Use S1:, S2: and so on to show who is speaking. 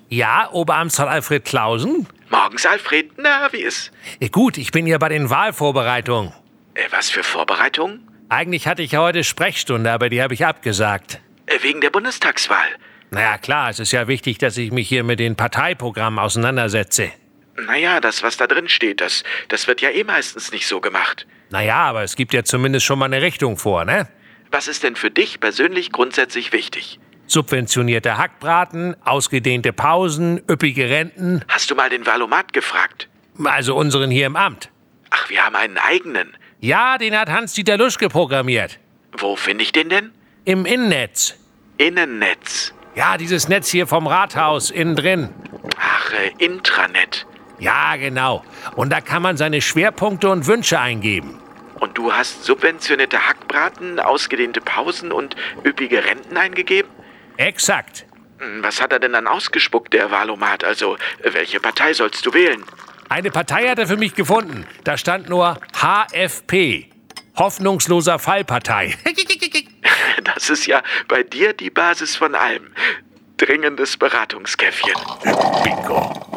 S1: Ja, Oberamtsrat Alfred Clausen?
S2: Morgens, Alfred. Na, wie ist?
S1: Gut, ich bin hier bei den Wahlvorbereitungen.
S2: Was für Vorbereitungen?
S1: Eigentlich hatte ich ja heute Sprechstunde, aber die habe ich abgesagt.
S2: Wegen der Bundestagswahl.
S1: Naja, klar, es ist ja wichtig, dass ich mich hier mit den Parteiprogrammen auseinandersetze.
S2: Naja, das, was da drin steht, das wird ja meistens nicht so gemacht.
S1: Naja, aber es gibt ja zumindest schon mal eine Richtung vor, ne?
S2: Was ist denn für dich persönlich grundsätzlich wichtig?
S1: Subventionierte Hackbraten, ausgedehnte Pausen, üppige Renten.
S2: Hast du mal den Wahlomat gefragt?
S1: Also unseren hier im Amt.
S2: Ach, wir haben einen eigenen.
S1: Ja, den hat Hans-Dieter Luschke programmiert.
S2: Wo finde ich den denn?
S1: Im Innennetz.
S2: Innennetz.
S1: Ja, dieses Netz hier vom Rathaus, innen drin.
S2: Ach, Intranet.
S1: Ja, genau. Und da kann man seine Schwerpunkte und Wünsche eingeben.
S2: Und du hast subventionierte Hackbraten, ausgedehnte Pausen und üppige Renten eingegeben?
S1: Exakt.
S2: Was hat er denn dann ausgespuckt, der Wahlomat? Also, welche Partei sollst du wählen?
S1: Eine Partei hat er für mich gefunden. Da stand nur HFP. Hoffnungsloser Fallpartei.
S2: Das ist ja bei dir die Basis von allem. Dringendes Beratungskäffchen.
S1: Bingo.